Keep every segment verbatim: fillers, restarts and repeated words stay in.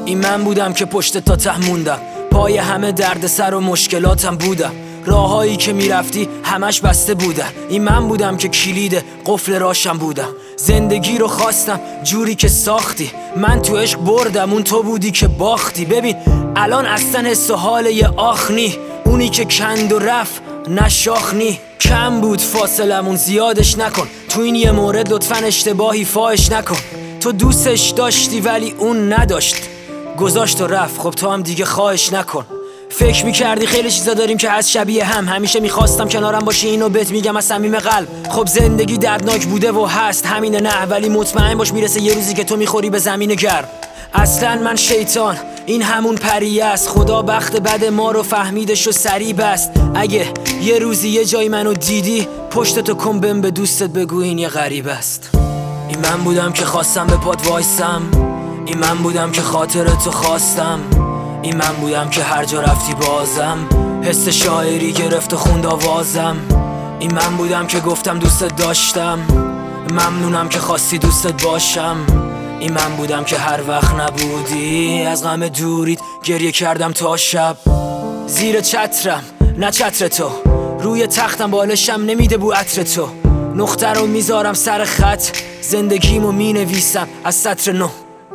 این من بودم که پشت تا ته موندم، پای همه دردسر و مشکلاتم بودم، راهایی که میرفتی همش بسته بودن. این من بودم که کلید قفل راشم بودم. زندگی رو خواستم جوری که ساختی، من تو عشق بردم، اون تو بودی که باختی. ببین الان اصلا حس و حال یه آخ نی، اونی که کند و رفت نشاخنی. کم بود فاصلمون، زیادش نکن، تو این یه مورد لطفا اشتباهی فاش نکن. تو دوستش داشتی ولی اون نداشت، گذاشت و رفت، خب تو هم دیگه خواهش نکن. فکر میکردی خیلی چیزا داریم که از شبیه هم، همیشه میخواستم کنارم باشی، اینو بهت میگم از صمیم قلب. خب زندگی دردناک بوده و هست، همینه نه، ولی مطمئن باش میرسه یه روزی که تو میخوری به زمین گرم. اصلا من شیطان، این همون پریه است، خدا بخت بد ما رو فهمیدش و سری بست. اگه یه روزی یه جای منو دیدی، پشتتو کن بهم به دوستت بگو این یه غریب است. این من بودم که خواستم به پات وایسم، این من بودم که خاطرتو خواستم، این من بودم که هر جا رفتی بازم حس شاعری گرفت و خوند آوازم. این من بودم که گفتم دوستت داشتم، ممنونم که خواستی دوستت باشم. این من بودم که هر وقت نبودی از غم دوریت گریه کردم تا شب. زیر چترم نه چتر تو، روی تختم بالشم نمیده بو عطر تو. نقطه رو میذارم سر خط، زندگیمو مینویسم از سطر نو.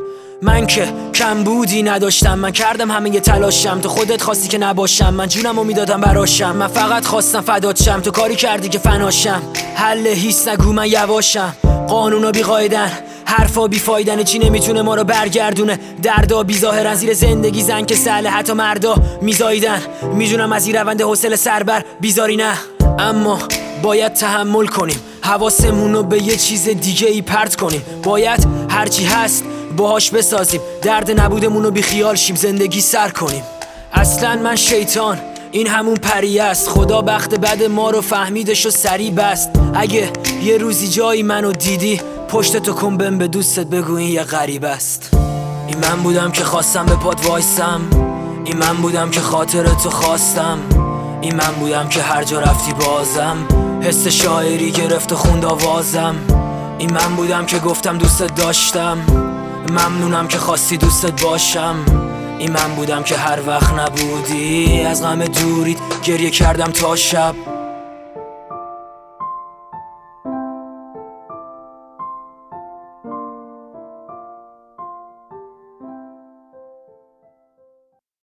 من که کم بودی نداشتم، من کردم همه یه تلاشم، تو خودت خواستی که نباشم، من جونمو میدادم براشم. من فقط خواستم فدات شم، تو کاری کردی که فناشم. حل هیس نگو من یواشم، قانونا بی قاعدن، حرفا بی فایدن، چی نمیتونه ما رو برگردونه. دردا بی ظاهرن، زیر زندگی زن که سهله حتی مردا میزایدن. میدونم از این روند حوصله سربر بیزاری نه، اما باید تحمل کنیم، حواسمونو به یه چیز دیگه ای پرت کنیم. باید هرچی هست باهاش بسازیم، درد نبودمونو بی خیال شیم، زندگی سر کنیم. اصلا من شیطان، این همون پریه است، خدا بخت بد ما رو فهمیدش و سری بست. اگه یه روزی جایی منو دیدی، پشتتو کن بهم به دوستت بگو این یه غریب است. این من بودم که خواستم به پات وایسم، این من بودم که خاطرتو خواستم، این من بودم که هر جا رفتی بازم حس شاعری گرفت و خوند آوازم. این من بودم که گفتم دوستت داشتم، ممنونم که خواستی دوستت باشم. این من بودم که هر وقت نبودی از غم دوریت گریه کردم تا شب.